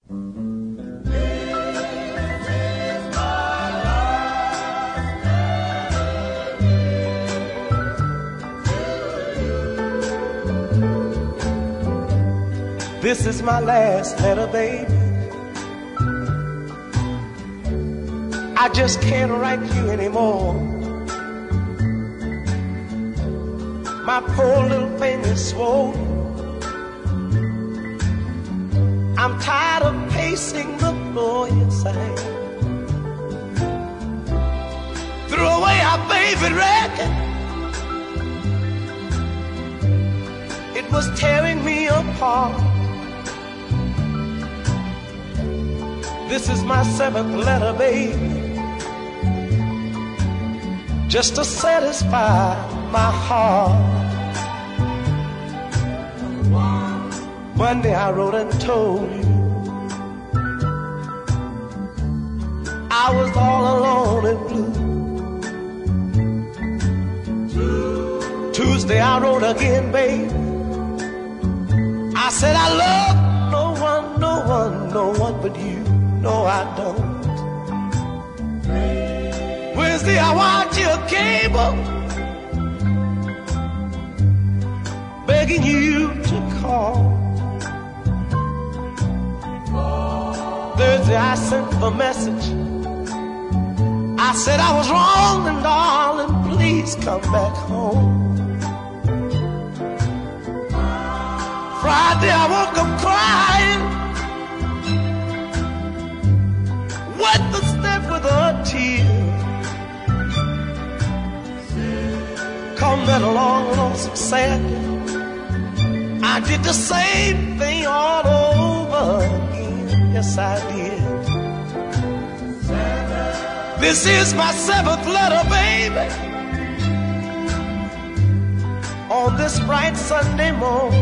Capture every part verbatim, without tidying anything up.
This is my last letter, baby. I just can't write you anymore. My poor little finger's swollen. I'm tired of pacing the floor, yes I am. Threw away our favorite record. It was tearing me apart. This is my seventh letter, baby, just to satisfy my heart. One day I wrote and told you I was all alone and blue. Tuesday I wrote again, baby. I said I love no one, no one, no one but you. No, I don't. Wednesday I watch your cable, begging you to call. Thursday I sent the message. I said I was wrong and darling, please come back home. Friday I woke up crying, wet the step with a tear. Come that long, lonesome Saturday, I did the same thing all over again. Yes, I did. This is my seventh letter, baby. On this bright Sunday morning,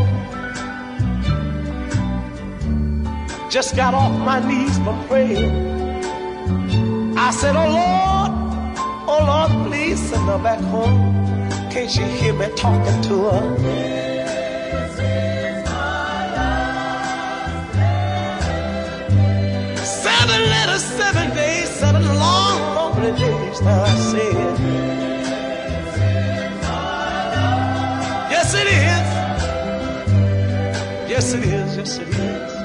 just got off my knees from praying. I said, oh Lord, oh Lord, please send her back home. Can't you hear me talking to her? This is my last letter. Seven letters, seven days, seven long, lonely days. Now I said, this is my last. Yes, it is. Yes, it is. Yes, it is.